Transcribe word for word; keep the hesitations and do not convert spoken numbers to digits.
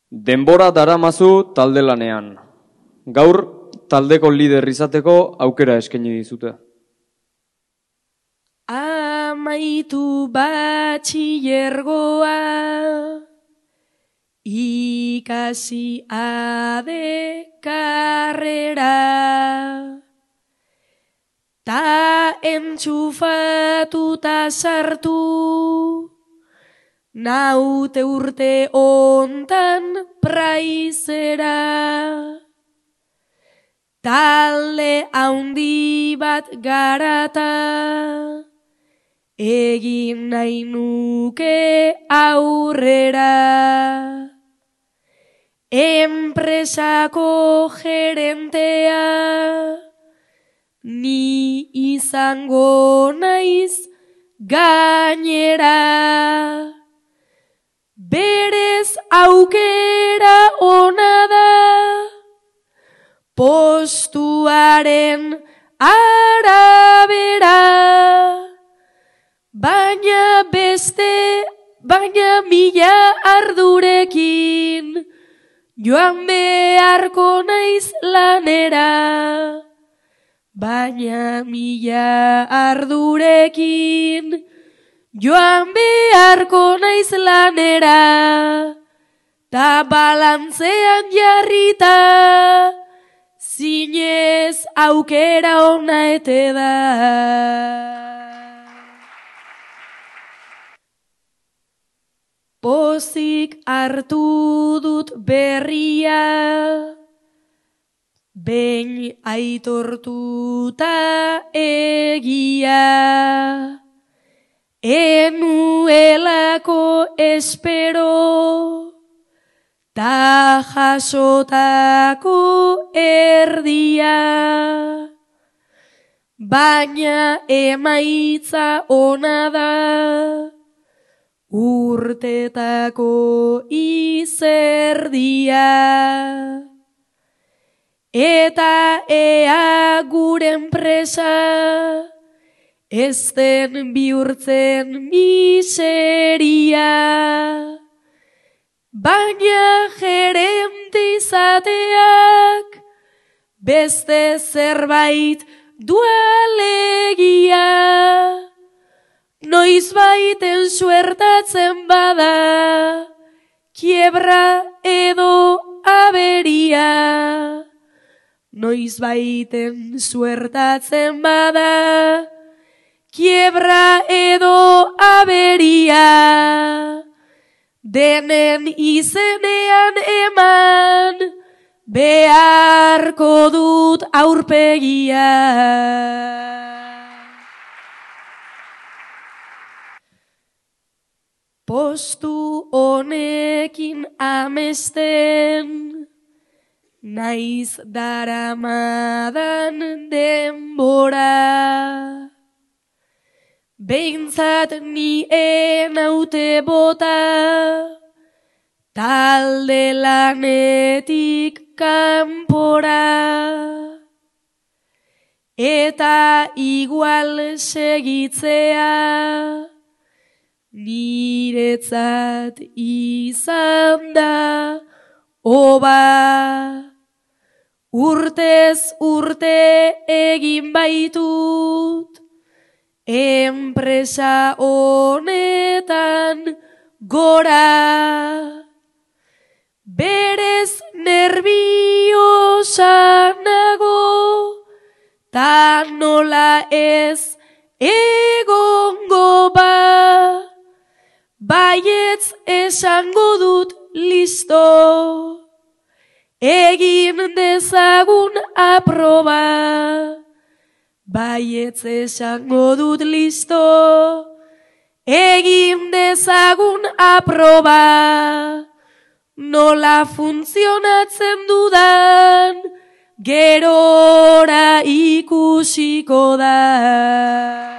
Denbora daramazu talde lanean. Gaur taldeko lider izateko aukera eskaini dizute. Amaitu batxilergoa, ikasi ade karrera, ta entxufatuta sartu, naute urte ontan praizera. Talde haundi bat garata, egin nahi nuke aurrera. Enpresako gerentea, ni izango naiz gainera. Berez aukera ona da, postuaren arabera, baina beste, baina mila ardurekin, joan beharko naiz lanera. Baina mila ardurekin, joan beharko naiz lanera. Ta balantzean jarrita, zinez aukera ona ete da. Pozik hartu dut berria, behin aitortuta egia. Enuelako espero, ta jasotako erdia. Baina emaitza ona da, urtetako izerdia. Eta ea gure enpresa, ez den bihurtzen miseria. Baina gerente izateak, beste zerbait dualegia. Noiz baiten suertatzen bada, kiebra edo aberia. Noiz baiten suertatzen bada, kiebra edo aberia. Denen izenean eman, beharko dut aurpegia. Postu honekin amesten, naiz daramadan denbora. Behintzat ni enaute bota, talde lanetik kanpora. Eta igual segitzea, niretzat izan da oba. Urtez urte egin baitut, enpresa honetan gora. Berez nerviosa nago, ta nola ez egongo ba. Baietz esango dut listo, egin dezagun aproba. Baietz esango dut listo, egin dezagun aproba. Nola funtzionatzen dudan, gerora ikusiko da.